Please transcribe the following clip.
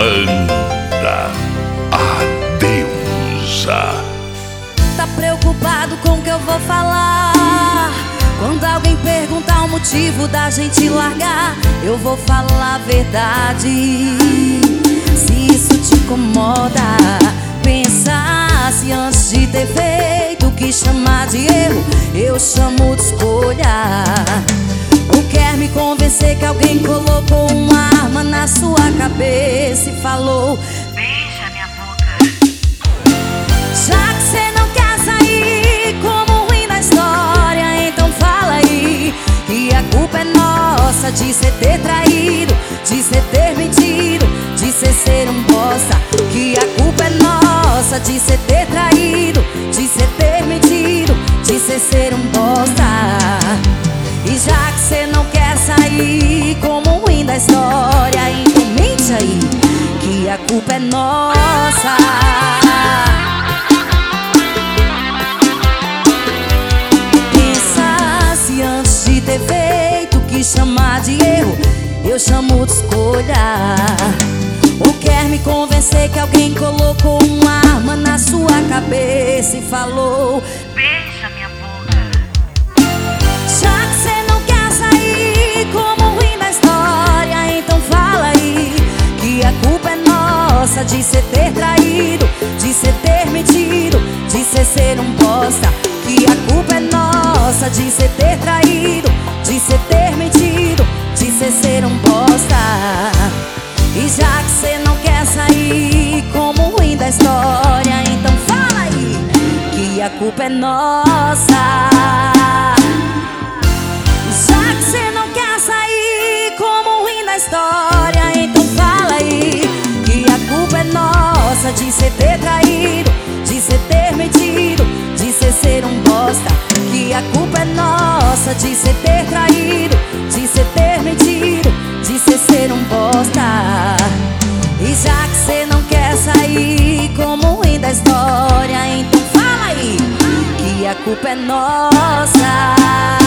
Banda A Deusa. Tá preocupado com o que eu vou falar? Quando alguém perguntar o motivo da gente largar, eu vou falar a verdade. Se isso te incomoda, pensa se antes de ter feito o que chamar de erro, eu chamo de escolha. Ou quer me convencer que alguém colocou uma arma na sua cabeça e falou: beija minha boca. Já que cê não quer sair como ruim da história, então fala aí que a culpa é nossa de cê ter traído, de cê ter mentido, de cê ser um bosta. Que a culpa é nossa de cê ter traído, de cê ter mentido, de cê ser um bosta. E já que cê não quer sair como ruim da história, então mente aí que a culpa é nossa. Pensa se antes de ter feito o que chamar de erro, eu chamo de escolha. Ou quer me convencer que alguém colocou uma arma na sua cabeça e falou: beija minha boca. Já que cê não quer sair como ruim da história, então fala aí que a culpa é nossa de cê ter traído, de cê ter mentido, de cê ser um bosta. Que a culpa é nossa de cê ter traído, de cê ter mentido, de cê ser um bosta. E já que cê não quer sair como ruim da história, então fala aí que a culpa é nossa. Já que cê não quer sair como ruim da história, então fala aí que a culpa é nossa de cê ter traído, de cê ter mentido, de cê ser um bosta. Que a culpa é nossa de cê ter traído, de cê ter mentido, de cê ser um bosta. E já que cê não quer sair como ruim da história, então fala aí que a culpa é nossa.